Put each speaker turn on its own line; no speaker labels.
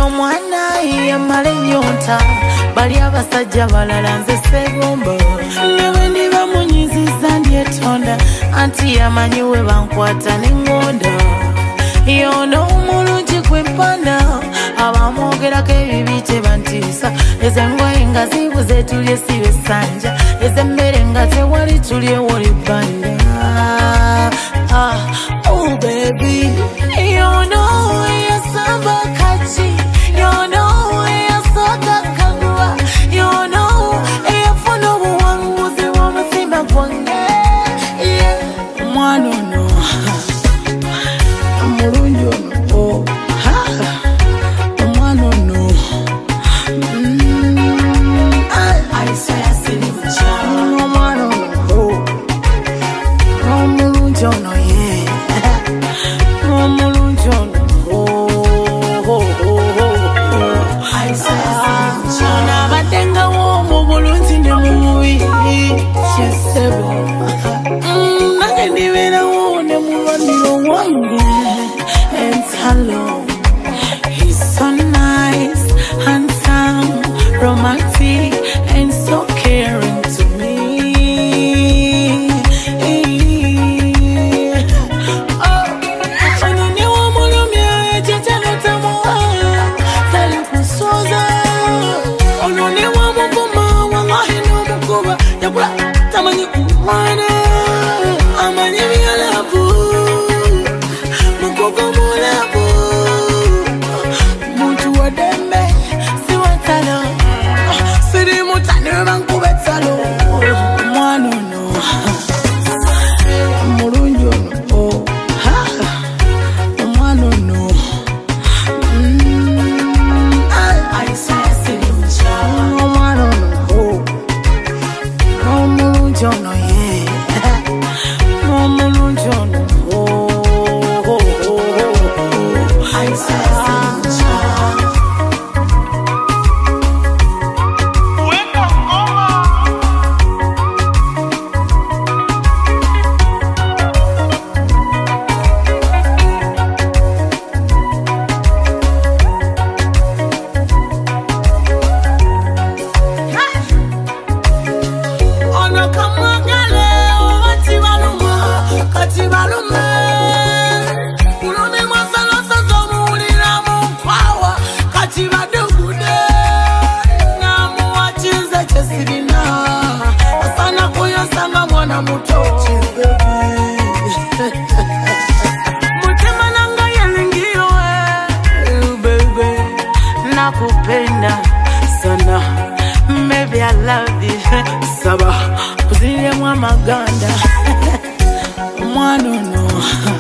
ono mwana yamale nyota bali abasajja balala nze segomba newe ndiba munyiziza ndyetonda anti yamanyiwe bankwata n'engonda yono omulungi gwempanda abamwogerako ebibi tebantiisa ezengoye nga zibuze tulye sibe sanja ezemmere nga tewali tulye woli bbanda oh baby you know yasamba kati you know yasoka kagwa you know eyafuna obuwanguzi bw'omutima gwange mwana ono mulungi ono omwana ono ayisayasiri mukyala omwana ono omulungi ono ye omulungi ono abadde nga woomu bulungi ne mu mubiri kyesebo nange ndibeerawo ne mulwaniro wange entalo. He's so nice, handsome, romantic and so caring to me. Nakupenda sana, maybe I love you. Saba, uzile mwa maganda. Mwana no.